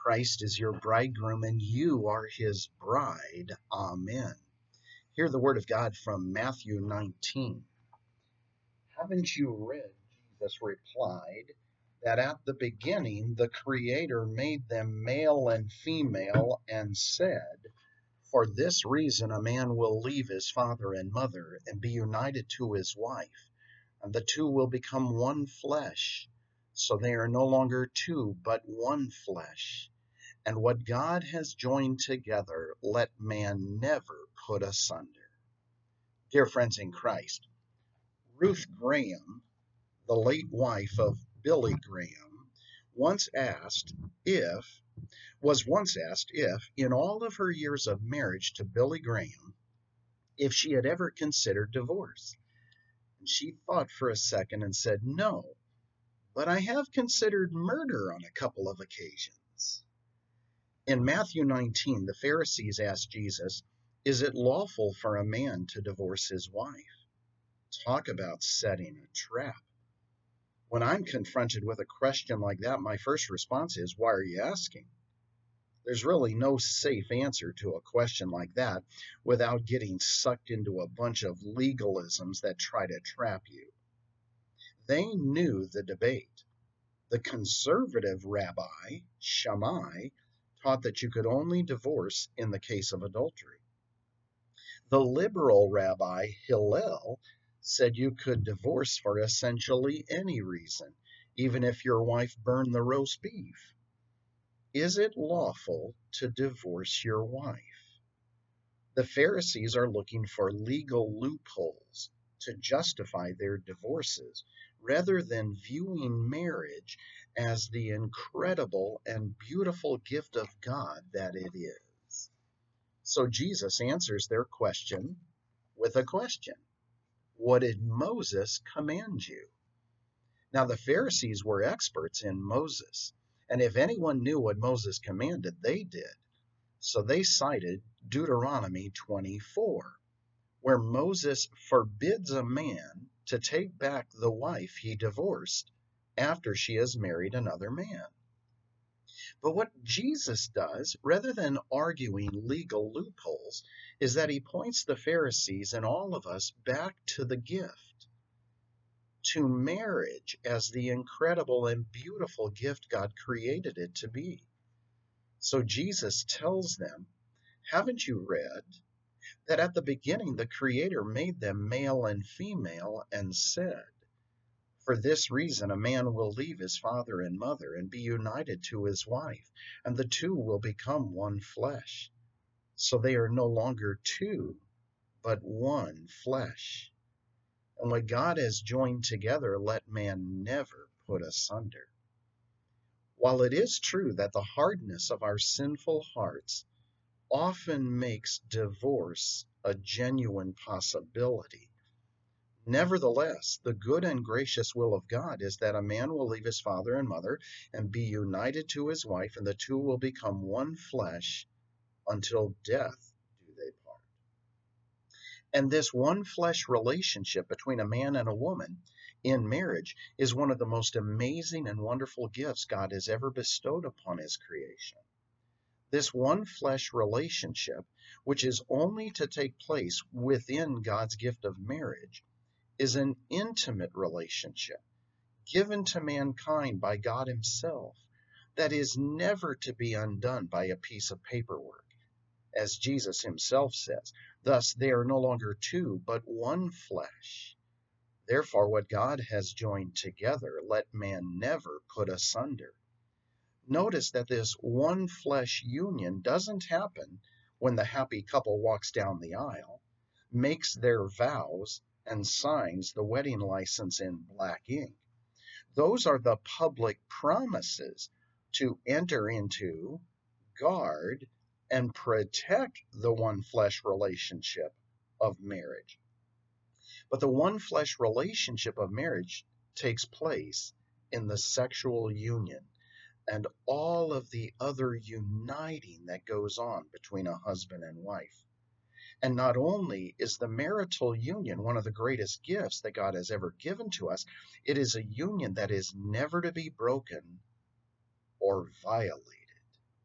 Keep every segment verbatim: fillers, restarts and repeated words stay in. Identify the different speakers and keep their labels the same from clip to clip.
Speaker 1: Christ is your bridegroom, and you are his bride. Amen. Hear the word of God from Matthew nineteen. Haven't you read, Jesus replied, that at the beginning the Creator made them male and female, and said, for this reason a man will leave his father and mother and be united to his wife, and the two will become one flesh. So they are no longer two, but one flesh. And what God has joined together, let man never put asunder. Dear friends in Christ, Ruth Graham, the late wife of Billy Graham, once asked if, was once asked if, in all of her years of marriage to Billy Graham, if she had ever considered divorce. And she thought for a second and said, no, but I have considered murder on a couple of occasions. In Matthew nineteen, the Pharisees asked Jesus, is it lawful for a man to divorce his wife? Talk about setting a trap. When I'm confronted with a question like that, my first response is, why are you asking? There's really no safe answer to a question like that without getting sucked into a bunch of legalisms that try to trap you. They knew the debate. The conservative rabbi, Shammai, taught that you could only divorce in the case of adultery. The liberal rabbi, Hillel, said you could divorce for essentially any reason, even if your wife burned the roast beef. Is it lawful to divorce your wife? The Pharisees are looking for legal loopholes to justify their divorces, rather than viewing marriage as the incredible and beautiful gift of God that it is. So Jesus answers their question with a question. What did Moses command you? Now the Pharisees were experts in Moses, and if anyone knew what Moses commanded, they did. So they cited Deuteronomy twenty-four, where Moses forbids a man to take back the wife he divorced after she has married another man. But what Jesus does, rather than arguing legal loopholes, is that he points the Pharisees and all of us back to the gift, to marriage as the incredible and beautiful gift God created it to be. So Jesus tells them, haven't you read that at the beginning the Creator made them male and female and said, for this reason a man will leave his father and mother and be united to his wife, and the two will become one flesh. So they are no longer two, but one flesh. And what God has joined together, let man never put asunder. While it is true that the hardness of our sinful hearts often makes divorce a genuine possibility, nevertheless, the good and gracious will of God is that a man will leave his father and mother and be united to his wife, and the two will become one flesh until death do they part. And this one flesh relationship between a man and a woman in marriage is one of the most amazing and wonderful gifts God has ever bestowed upon his creation. This one flesh relationship, which is only to take place within God's gift of marriage, is an intimate relationship given to mankind by God himself that is never to be undone by a piece of paperwork. As Jesus himself says, thus they are no longer two, but one flesh. Therefore, what God has joined together, let man never put asunder. Notice that this one flesh union doesn't happen when the happy couple walks down the aisle, makes their vows, and signs the wedding license in black ink. Those are the public promises to enter into, guard, and protect the one flesh relationship of marriage. But the one flesh relationship of marriage takes place in the sexual union and all of the other uniting that goes on between a husband and wife. And not only is the marital union one of the greatest gifts that God has ever given to us, it is a union that is never to be broken or violated.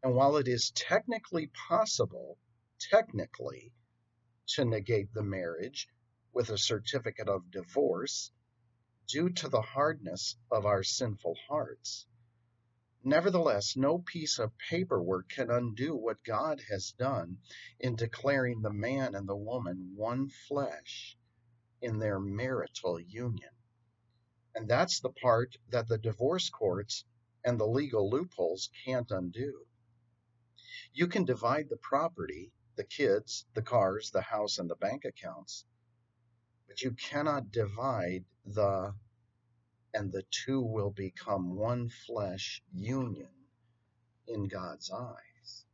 Speaker 1: And while it is technically possible, technically, to negate the marriage with a certificate of divorce due to the hardness of our sinful hearts, nevertheless, no piece of paperwork can undo what God has done in declaring the man and the woman one flesh in their marital union. And that's the part that the divorce courts and the legal loopholes can't undo. You can divide the property, the kids, the cars, the house, and the bank accounts, but you cannot divide the and the two will become one flesh union in God's eyes.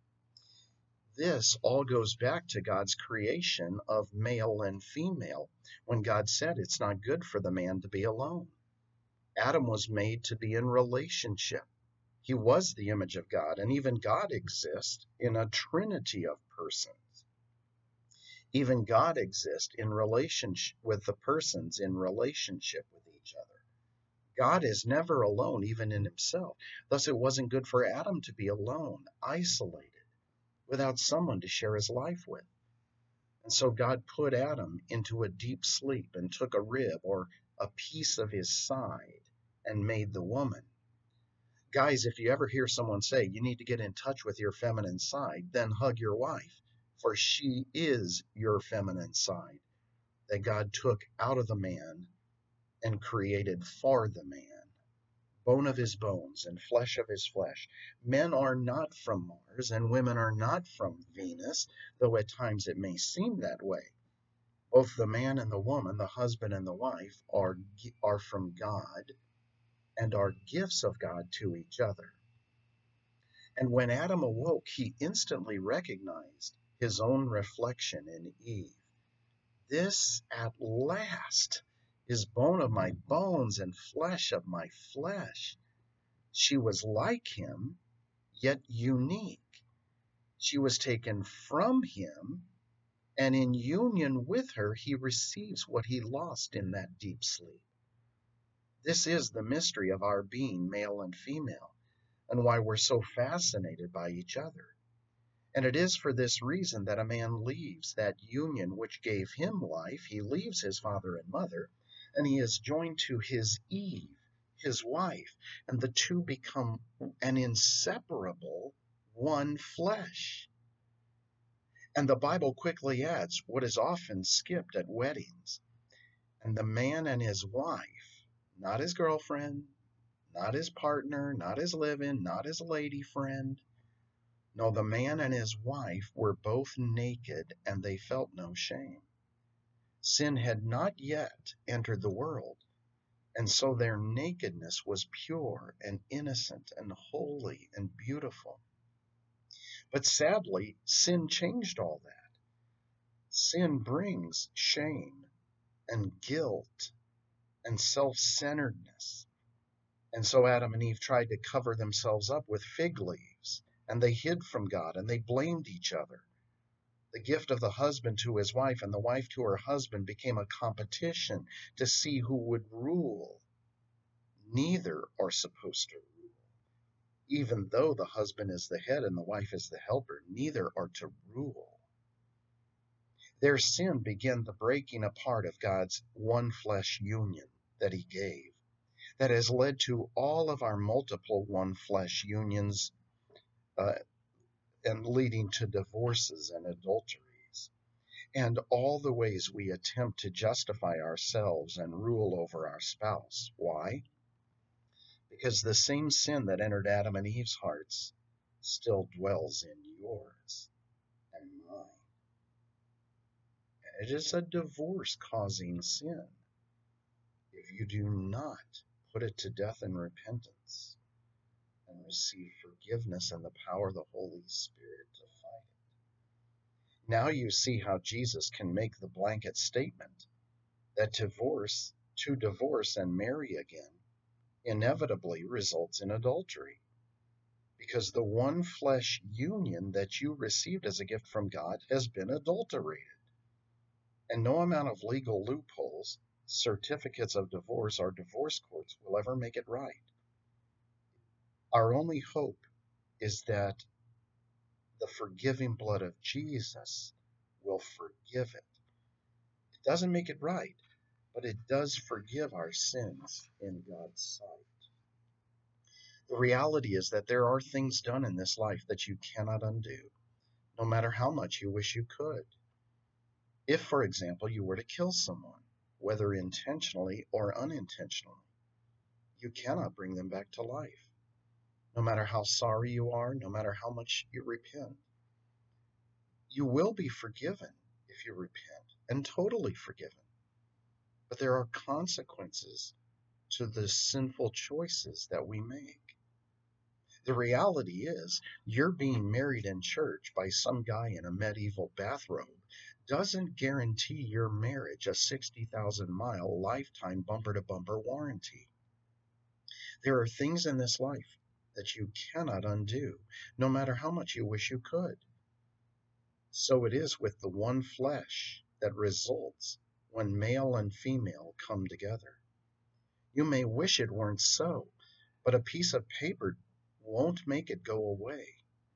Speaker 1: This all goes back to God's creation of male and female, when God said it's not good for the man to be alone. Adam was made to be in relationship. He was the image of God, and even God exists in a trinity of persons. Even God exists in relationship with the persons in relationship with each other. God is never alone, even in himself. Thus, it wasn't good for Adam to be alone, isolated, without someone to share his life with. And so God put Adam into a deep sleep and took a rib or a piece of his side and made the woman. Guys, if you ever hear someone say you need to get in touch with your feminine side, then hug your wife, for she is your feminine side that God took out of the man and created for the man, bone of his bones and flesh of his flesh. Men are not from Mars and women are not from Venus, though at times it may seem that way. Both the man and the woman, the husband and the wife, are, are from God and are gifts of God to each other. And when Adam awoke, he instantly recognized his own reflection in Eve. This at last is bone of my bones and flesh of my flesh. She was like him, yet unique. She was taken from him, and in union with her, he receives what he lost in that deep sleep. This is the mystery of our being male and female, and why we're so fascinated by each other. And it is for this reason that a man leaves that union which gave him life. He leaves his father and mother, and he is joined to his Eve, his wife, and the two become an inseparable one flesh. And the Bible quickly adds what is often skipped at weddings. And the man and his wife, not his girlfriend, not his partner, not his live-in, not his lady friend. No, the man and his wife were both naked, and they felt no shame. Sin had not yet entered the world, and so their nakedness was pure and innocent and holy and beautiful. But sadly, sin changed all that. Sin brings shame and guilt and self-centeredness. And so Adam and Eve tried to cover themselves up with fig leaves, and they hid from God, and they blamed each other. The gift of the husband to his wife and the wife to her husband became a competition to see who would rule. Neither are supposed to rule. Even though the husband is the head and the wife is the helper, neither are to rule. Their sin began the breaking apart of God's one flesh union that he gave, that has led to all of our multiple one flesh unions uh, and leading to divorces and adulteries, and all the ways we attempt to justify ourselves and rule over our spouse. Why? Because the same sin that entered Adam and Eve's hearts still dwells in yours and mine. It is a divorce-causing sin if you do not put it to death in repentance and receive forgiveness and the power of the Holy Spirit to fight it. Now you see how Jesus can make the blanket statement that divorce, to divorce and marry again, inevitably results in adultery, because the one flesh union that you received as a gift from God has been adulterated. And no amount of legal loopholes, certificates of divorce, or divorce courts will ever make it right. Our only hope is that the forgiving blood of Jesus will forgive it. It doesn't make it right, but it does forgive our sins in God's sight. The reality is that there are things done in this life that you cannot undo, no matter how much you wish you could. If, for example, you were to kill someone, whether intentionally or unintentionally, you cannot bring them back to life, no matter how sorry you are, no matter how much you repent. You will be forgiven if you repent, and totally forgiven. But there are consequences to the sinful choices that we make. The reality is, you're being married in church by some guy in a medieval bathrobe doesn't guarantee your marriage a sixty thousand mile lifetime bumper to bumper warranty. There are things in this life that you cannot undo, no matter how much you wish you could. So it is with the one flesh that results when male and female come together. You may wish it weren't so, but a piece of paper won't make it go away.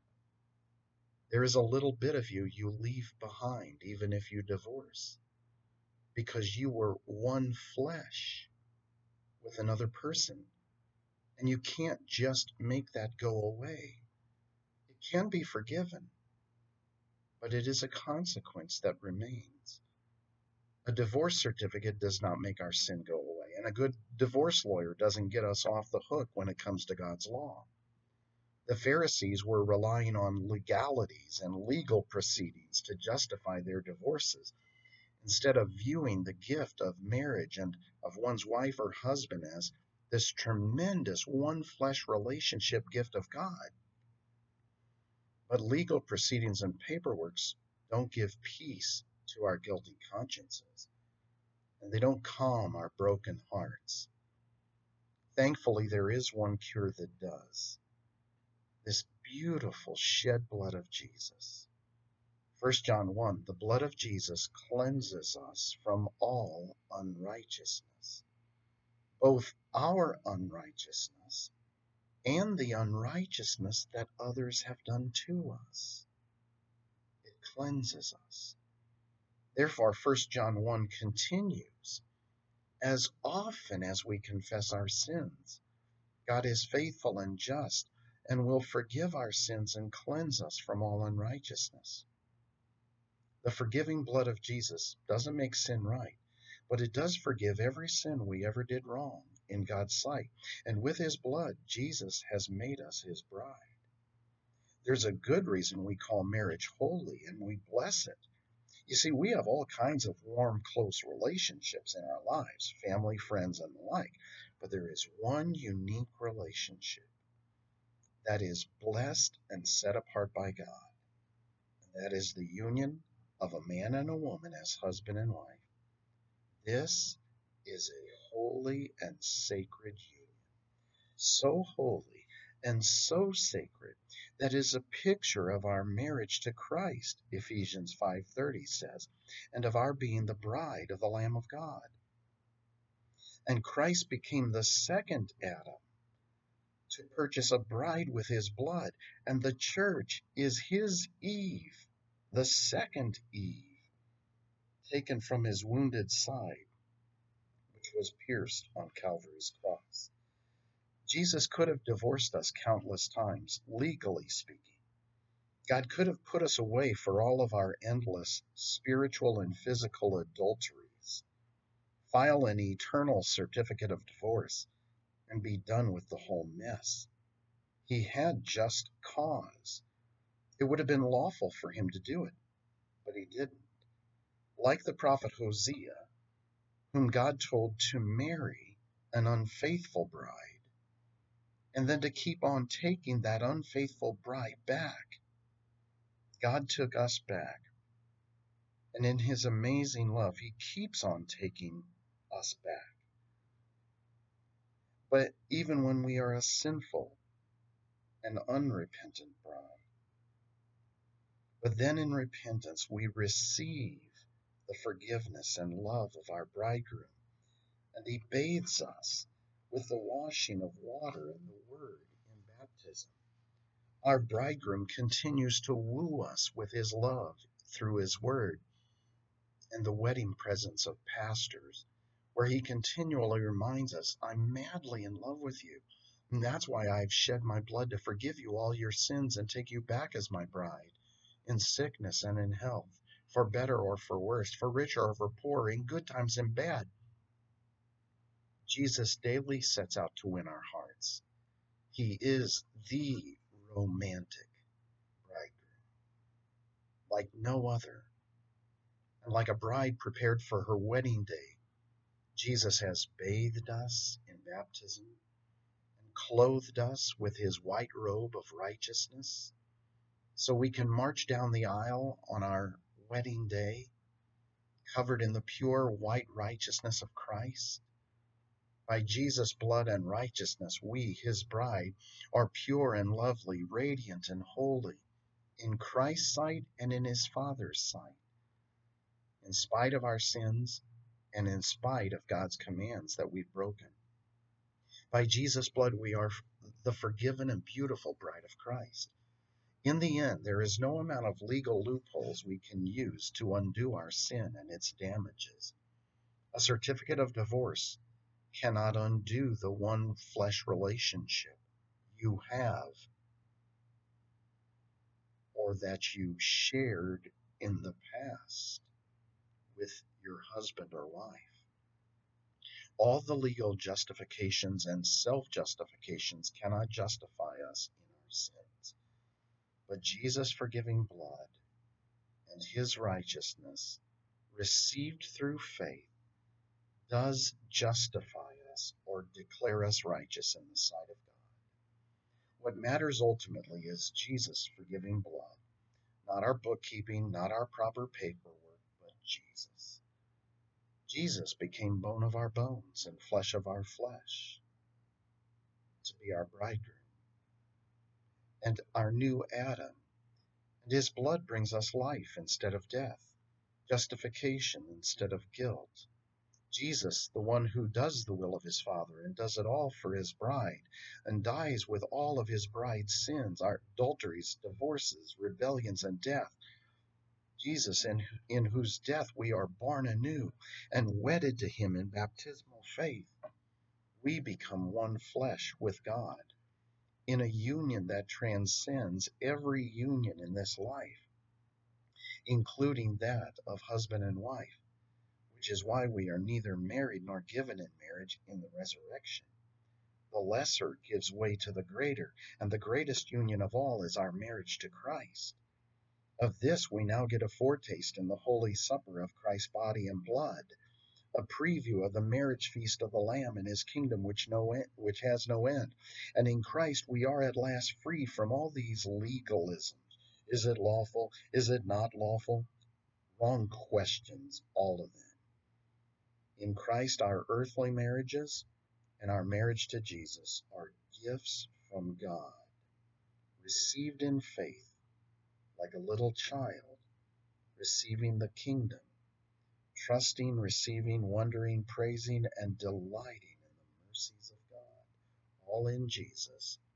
Speaker 1: There is a little bit of you you leave behind, even if you divorce, because you were one flesh with another person, and you can't just make that go away. It can be forgiven, but it is a consequence that remains. A divorce certificate does not make our sin go away, and a good divorce lawyer doesn't get us off the hook when it comes to God's law. The Pharisees were relying on legalities and legal proceedings to justify their divorces, instead of viewing the gift of marriage and of one's wife or husband as this tremendous one-flesh relationship gift of God. But legal proceedings and paperwork don't give peace to our guilty consciences, and they don't calm our broken hearts. Thankfully, there is one cure that does. This beautiful shed blood of Jesus. First John one, the blood of Jesus cleanses us from all unrighteousness, both our unrighteousness and the unrighteousness that others have done to us. It cleanses us. Therefore, First John one continues, as often as we confess our sins, God is faithful and just and will forgive our sins and cleanse us from all unrighteousness. The forgiving blood of Jesus doesn't make sin right, but it does forgive every sin we ever did wrong in God's sight. And with his blood, Jesus has made us his bride. There's a good reason we call marriage holy and we bless it. You see, we have all kinds of warm, close relationships in our lives, family, friends, and the like. But there is one unique relationship that is blessed and set apart by God. And that is the union of a man and a woman as husband and wife. This is a holy and sacred union. So holy and so sacred that is a picture of our marriage to Christ, Ephesians five thirty says, and of our being the bride of the Lamb of God. And Christ became the second Adam to purchase a bride with his blood, and the church is his Eve, the second Eve, taken from his wounded side, which was pierced on Calvary's cross. Jesus could have divorced us countless times, legally speaking. God could have put us away for all of our endless spiritual and physical adulteries, file an eternal certificate of divorce, and be done with the whole mess. He had just cause. It would have been lawful for him to do it, but he didn't. Like the prophet Hosea, whom God told to marry an unfaithful bride, and then to keep on taking that unfaithful bride back. God took us back, and in his amazing love, he keeps on taking us back. But even when we are a sinful and unrepentant bride, but then in repentance we receive the forgiveness and love of our bridegroom, and he bathes us with the washing of water and the word in baptism. Our bridegroom continues to woo us with his love through his word and the wedding presence of pastors, where he continually reminds us, I'm madly in love with you. And that's why I've shed my blood to forgive you all your sins and take you back as my bride, in sickness and in health, for better or for worse, for richer or for poorer, in good times and bad. Jesus daily sets out to win our hearts. He is the romantic bridegroom, like no other. And like a bride prepared for her wedding day, Jesus has bathed us in baptism and clothed us with his white robe of righteousness, so we can march down the aisle on our wedding day, covered in the pure white righteousness of Christ. By Jesus' blood and righteousness, we, his bride, are pure and lovely, radiant and holy, in Christ's sight and in his Father's sight, in spite of our sins and in spite of God's commands that we've broken. By Jesus' blood, we are the forgiven and beautiful bride of Christ. In the end, there is no amount of legal loopholes we can use to undo our sin and its damages. A certificate of divorce cannot undo the one flesh relationship you have or that you shared in the past with your husband or wife. All the legal justifications and self-justifications cannot justify us in our sins. But Jesus' forgiving blood and his righteousness, received through faith, does justify us or declare us righteous in the sight of God. What matters ultimately is Jesus' forgiving blood, not our bookkeeping, not our proper paperwork, but Jesus. Jesus became bone of our bones and flesh of our flesh to be our bridegroom and our new Adam. And his blood brings us life instead of death, justification instead of guilt. Jesus, the one who does the will of his Father and does it all for his bride and dies with all of his bride's sins, our adulteries, divorces, rebellions, and death. Jesus, in, in whose death we are born anew and wedded to him in baptismal faith. We become one flesh with God in a union that transcends every union in this life, including that of husband and wife, which is why we are neither married nor given in marriage in the resurrection. The lesser gives way to the greater, and the greatest union of all is our marriage to Christ. Of this we now get a foretaste in the Holy Supper of Christ's body and blood, a preview of the marriage feast of the Lamb in his kingdom which no end, which has no end. And in Christ we are at last free from all these legalisms. Is it lawful? Is it not lawful? Wrong questions, all of them. In Christ, our earthly marriages and our marriage to Jesus are gifts from God, received in faith, like a little child receiving the kingdom, trusting, receiving, wondering, praising, and delighting in the mercies of God, all in Jesus.